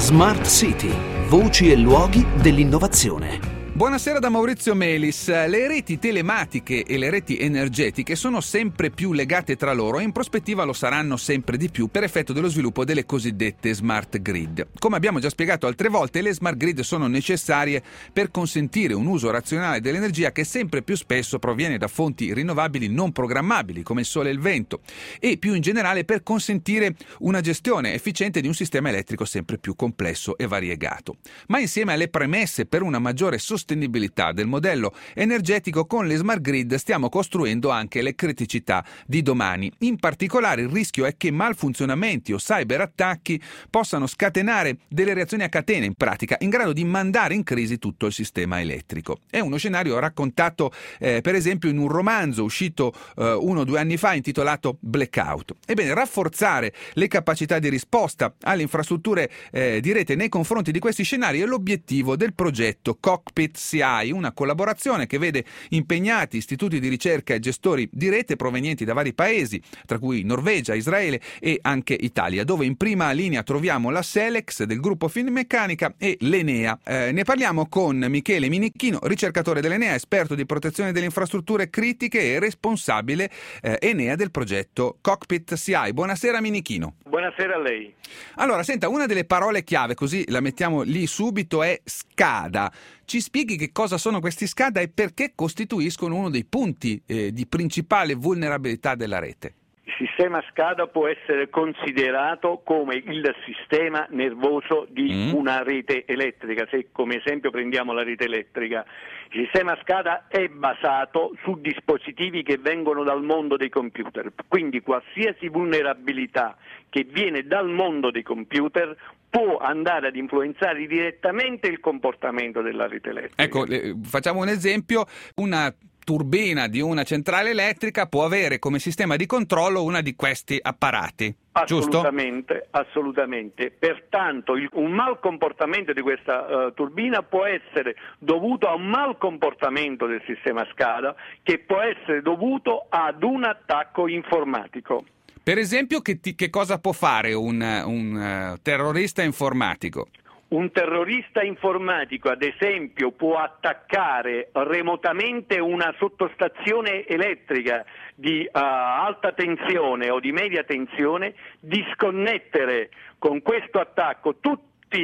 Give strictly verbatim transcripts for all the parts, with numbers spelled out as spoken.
Smart City, voci e luoghi dell'innovazione. Buonasera da Maurizio Melis. Le reti telematiche e le reti energetiche sono sempre più legate tra loro e in prospettiva lo saranno sempre di più per effetto dello sviluppo delle cosiddette smart grid. Come abbiamo già spiegato altre volte, le smart grid sono necessarie per consentire un uso razionale dell'energia che sempre più spesso proviene da fonti rinnovabili non programmabili come il sole e il vento e più in generale per consentire una gestione efficiente di un sistema elettrico sempre più complesso e variegato. Ma insieme alle premesse per una maggiore sostenibilità del modello energetico, con le smart grid stiamo costruendo anche le criticità di domani. In particolare il rischio è che malfunzionamenti o cyberattacchi possano scatenare delle reazioni a catena, in pratica in grado di mandare in crisi tutto il sistema elettrico. È uno scenario raccontato eh, per esempio in un romanzo uscito eh, uno o due anni fa intitolato Blackout. Ebbene, rafforzare le capacità di risposta alle infrastrutture eh, di rete nei confronti di questi scenari è l'obiettivo del progetto Cockpit C I, una collaborazione che vede impegnati istituti di ricerca e gestori di rete provenienti da vari paesi, tra cui Norvegia, Israele e anche Italia, dove in prima linea troviamo la Selex del gruppo Finmeccanica e l'Enea. Eh, ne parliamo con Michele Minichino, ricercatore dell'Enea, esperto di protezione delle infrastrutture critiche e responsabile eh, Enea del progetto Cockpit C I. Buonasera Minichino. Buonasera a lei. Allora, senta, una delle parole chiave, così la mettiamo lì subito, è SCADA. Ci spieghi che cosa sono questi SCADA e perché costituiscono uno dei punti eh, di principale vulnerabilità della rete? Il sistema SCADA può essere considerato come il sistema nervoso di mm. una rete elettrica. Se come esempio prendiamo la rete elettrica, il sistema SCADA è basato su dispositivi che vengono dal mondo dei computer, quindi qualsiasi vulnerabilità che viene dal mondo dei computer può andare ad influenzare direttamente il comportamento della rete elettrica. Ecco, eh, facciamo un esempio: una turbina di una centrale elettrica può avere come sistema di controllo una di questi apparati, assolutamente, giusto? Assolutamente. Pertanto il, un mal comportamento di questa uh, turbina può essere dovuto a un mal comportamento del sistema SCADA, che può essere dovuto ad un attacco informatico. Per esempio, che, ti, che cosa può fare un, un uh, terrorista informatico? Un terrorista informatico, ad esempio, può attaccare remotamente una sottostazione elettrica di uh, alta tensione o di media tensione, disconnettere con questo attacco tutti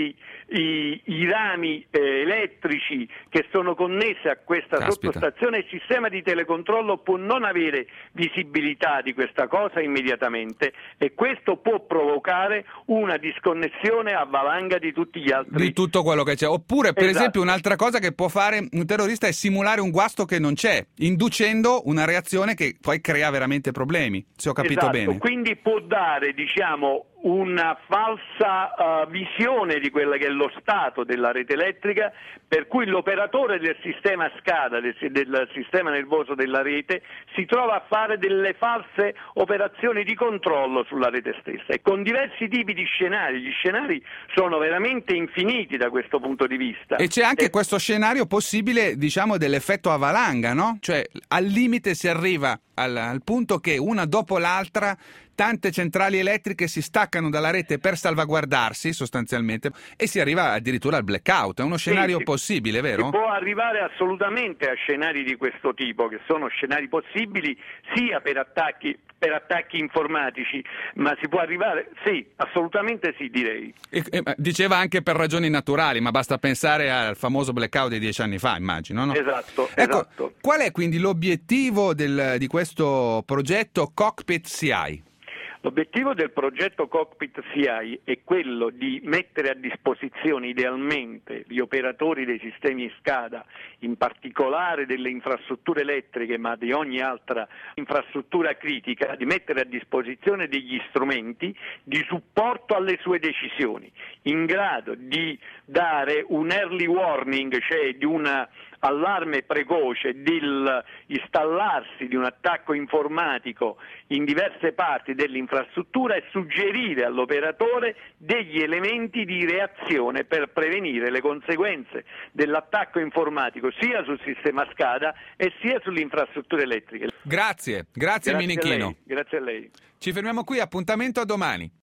I, i rami eh, elettrici che sono connessi a questa Caspita. sottostazione. Il sistema di telecontrollo può non avere visibilità di questa cosa immediatamente e questo può provocare una disconnessione a valanga di tutti gli altri, di tutto quello che c'è. Oppure per esatto. esempio un'altra cosa che può fare un terrorista è simulare un guasto che non c'è, inducendo una reazione che poi crea veramente problemi, se ho capito esatto. bene. Quindi può dare, diciamo, una falsa uh, visione di quello che è lo stato della rete elettrica, per cui l'operatore del sistema SCADA, del, del sistema nervoso della rete, si trova a fare delle false operazioni di controllo sulla rete stessa, e con diversi tipi di scenari. Gli scenari sono veramente infiniti da questo punto di vista. E c'è anche e... questo scenario possibile, diciamo, dell'effetto a valanga, no? Cioè al limite si arriva al, al punto che una dopo l'altra tante centrali elettriche si staccano dalla rete per salvaguardarsi sostanzialmente e si arriva addirittura al blackout. È uno scenario sì, possibile, vero? Si può arrivare assolutamente a scenari di questo tipo, che sono scenari possibili sia per attacchi per attacchi informatici, ma si può arrivare, sì, assolutamente sì, direi. E, e, diceva anche per ragioni naturali, ma basta pensare al famoso blackout di dieci anni fa, immagino, no? Esatto, ecco, esatto. Qual è quindi l'obiettivo del, di questo progetto Cockpit C I? L'obiettivo del progetto Cockpit C I è quello di mettere a disposizione idealmente gli operatori dei sistemi SCADA, in particolare delle infrastrutture elettriche, ma di ogni altra infrastruttura critica, di mettere a disposizione degli strumenti di supporto alle sue decisioni, in grado di dare un early warning, cioè di una allarme precoce dell'installarsi di un attacco informatico in diverse parti dell'infrastruttura e suggerire all'operatore degli elementi di reazione per prevenire le conseguenze dell'attacco informatico sia sul sistema SCADA e sia sulle infrastrutture elettriche. Grazie, grazie, grazie Minichino. A lei, grazie a lei. Ci fermiamo qui, appuntamento a domani.